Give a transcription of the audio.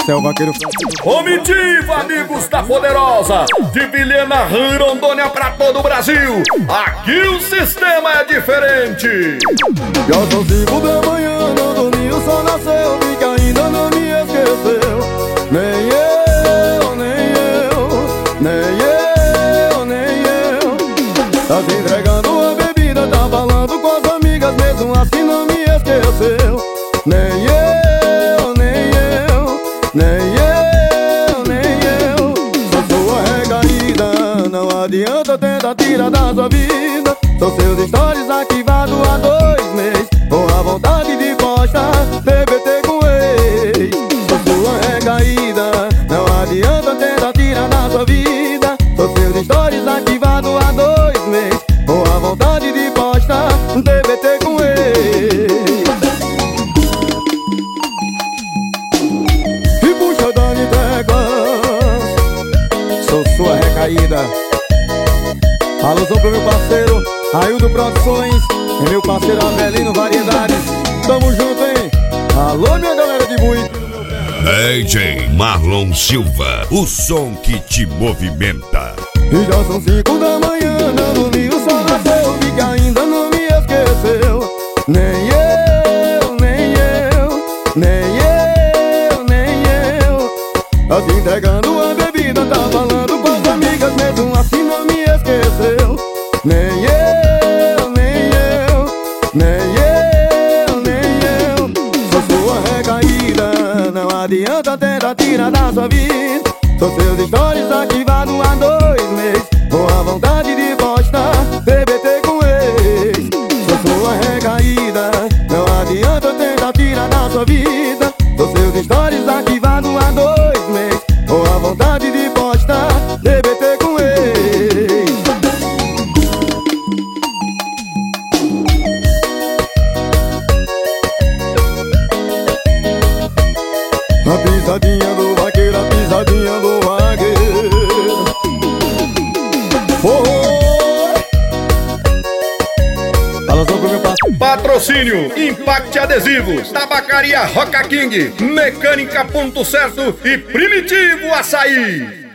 Esse é o vaqueiro. Comitiva, amigos da Poderosa, de Vilhena, Rondônia pra todo o Brasil. Aqui o sistema é diferente. Já são 5 da manhã, não dormi, o sol nasceu, vi que ainda não me esqueceu. Nem eu, nem eu, nem eu, nem eu. Tá se entregando a bebida, tá falando com as amigas, mesmo assim não me esqueceu. Nem eu, nem eu, nem eu, nem eu. Sou sua recaída, não adianta tentar tirar da sua vida. São seus stories arquivados há 2 meses, com a vontade de postar TBT com ex. Sou sua recaída, não adianta tentar tirar da sua vida. São seus stories arquivados há 2 meses, com a vontade de postar TBT com ex. E puxa Dani Teclas, sou sua recaída. Alusão pro meu parceiro Aildo Produções e meu parceiro Avelino Variedades. Tamo junto, hein? Alô, minha galera de Buíque. DJ Marlon Silva, o som que te movimenta. E já são 5 da manhã, não dormi, o sol nasceu, vi que ainda não me esqueceu. Nem eu, nem eu, nem eu, nem eu. Tá se entregando a bebida, tá falando com as amigas, mesmo assim não me esqueceu. Nem eu, nem eu, nem eu, nem eu. Sou sua recaída, não adianta tentar tirar da sua vida. São seus stories arquivados há 2 meses, com a vontade de postar TBT com ex. Sou sua recaída, não adianta tentar tirar da sua vida. São seus stories arquivados há 2 meses, com a vontade de postar TBT com ex. A pisadinha do vaqueiro, a pisadinha do vaqueiro. Alusão pro meu parceiro. Patrocínio Impact Adesivos, Tabacaria Roca King, Mecânica Ponto Certo e Primitivo Açaí.